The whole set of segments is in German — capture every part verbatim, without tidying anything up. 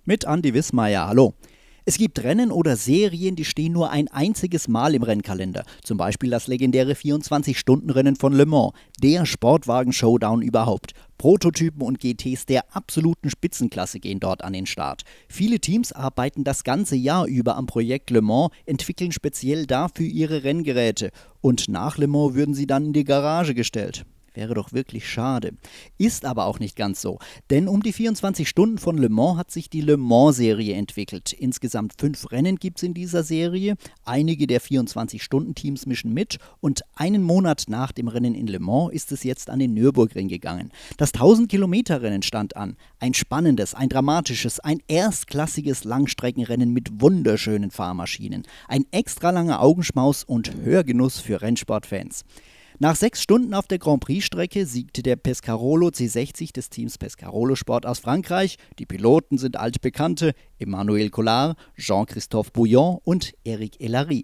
Mit Andi Wismeier, hallo. Es gibt Rennen oder Serien, die stehen nur ein einziges Mal im Rennkalender. Zum Beispiel das legendäre vierundzwanzig-Stunden-Rennen von Le Mans, der Sportwagen-Showdown überhaupt. Prototypen und G Ts der absoluten Spitzenklasse gehen dort an den Start. Viele Teams arbeiten das ganze Jahr über am Projekt Le Mans, entwickeln speziell dafür ihre Renngeräte. Und nach Le Mans würden sie dann in die Garage gestellt. Wäre doch wirklich schade. Ist aber auch nicht ganz so. Denn um die vierundzwanzig Stunden von Le Mans hat sich die Le Mans-Serie entwickelt. Insgesamt fünf Rennen gibt es in dieser Serie. Einige der vierundzwanzig-Stunden-Teams mischen mit. Und einen Monat nach dem Rennen in Le Mans ist es jetzt an den Nürburgring gegangen. Das tausend-Kilometer-Rennen stand an. Ein spannendes, ein dramatisches, ein erstklassiges Langstreckenrennen mit wunderschönen Fahrmaschinen. Ein extra langer Augenschmaus und Hörgenuss für Rennsportfans. Nach sechs Stunden auf der Grand Prix-Strecke siegte der Pescarolo C sechzig des Teams Pescarolo Sport aus Frankreich. Die Piloten sind altbekannte Emmanuel Collard, Jean-Christophe Bouillon und Eric Elary.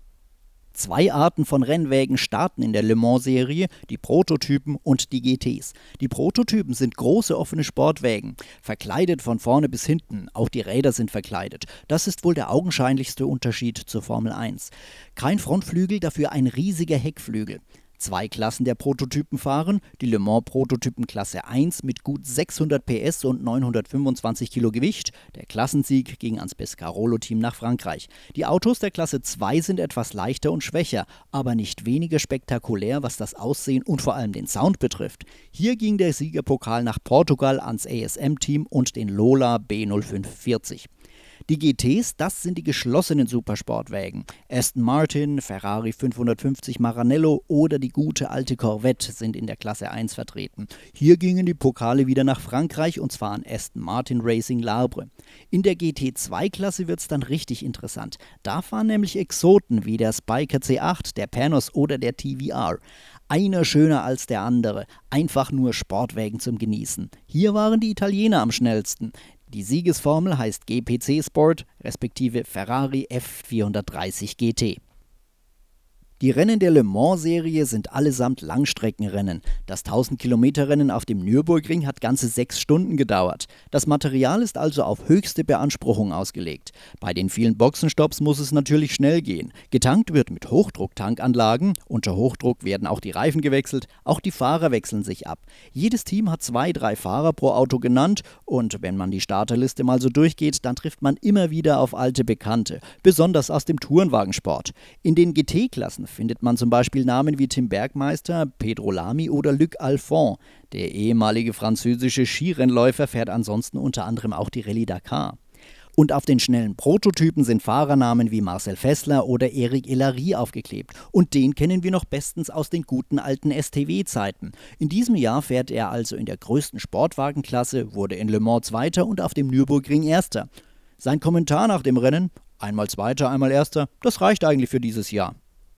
Zwei Arten von Rennwägen starten in der Le Mans-Serie, die Prototypen und die G Ts. Die Prototypen sind große offene Sportwägen, verkleidet von vorne bis hinten, auch die Räder sind verkleidet. Das ist wohl der augenscheinlichste Unterschied zur Formel eins. Kein Frontflügel, dafür ein riesiger Heckflügel. Zwei Klassen der Prototypen fahren, die Le Mans Prototypen Klasse eins mit gut sechshundert P S und neunhundertfünfundzwanzig Kilo Gewicht. Der Klassensieg ging ans Pescarolo-Team nach Frankreich. Die Autos der Klasse zwei sind etwas leichter und schwächer, aber nicht weniger spektakulär, was das Aussehen und vor allem den Sound betrifft. Hier ging der Siegerpokal nach Portugal ans A S M-Team und den Lola B null fünf vierzig. Die G Ts, das sind die geschlossenen Supersportwägen. Aston Martin, Ferrari fünfhundertfünfzig Maranello oder die gute alte Corvette sind in der Klasse eins vertreten. Hier gingen die Pokale wieder nach Frankreich und zwar an Aston Martin Racing Labre. In der G T zwei Klasse wird es dann richtig interessant. Da fahren nämlich Exoten wie der Spyker C acht, der Panos oder der T V R. Einer schöner als der andere, einfach nur Sportwägen zum Genießen. Hier waren die Italiener am schnellsten. Die Siegesformel heißt G P C Sport, respektive Ferrari F vierhundertdreißig G T. Die Rennen der Le Mans-Serie sind allesamt Langstreckenrennen. Das tausend-Kilometer-Rennen auf dem Nürburgring hat ganze sechs Stunden gedauert. Das Material ist also auf höchste Beanspruchung ausgelegt. Bei den vielen Boxenstopps muss es natürlich schnell gehen. Getankt wird mit Hochdrucktankanlagen. Unter Hochdruck werden auch die Reifen gewechselt. Auch die Fahrer wechseln sich ab. Jedes Team hat zwei, drei Fahrer pro Auto genannt. Und wenn man die Starterliste mal so durchgeht, dann trifft man immer wieder auf alte Bekannte. Besonders aus dem Tourenwagensport. In den G T-Klassen findet man zum Beispiel Namen wie Tim Bergmeister, Pedro Lamy oder Luc Alphon. Der ehemalige französische Skirennläufer fährt ansonsten unter anderem auch die Rallye Dakar. Und auf den schnellen Prototypen sind Fahrernamen wie Marcel Fessler oder Eric Elary aufgeklebt. Und den kennen wir noch bestens aus den guten alten S T W-Zeiten. In diesem Jahr fährt er also in der größten Sportwagenklasse, wurde in Le Mans Zweiter und auf dem Nürburgring Erster. Sein Kommentar nach dem Rennen: Einmal Zweiter, einmal Erster, das reicht eigentlich für dieses Jahr.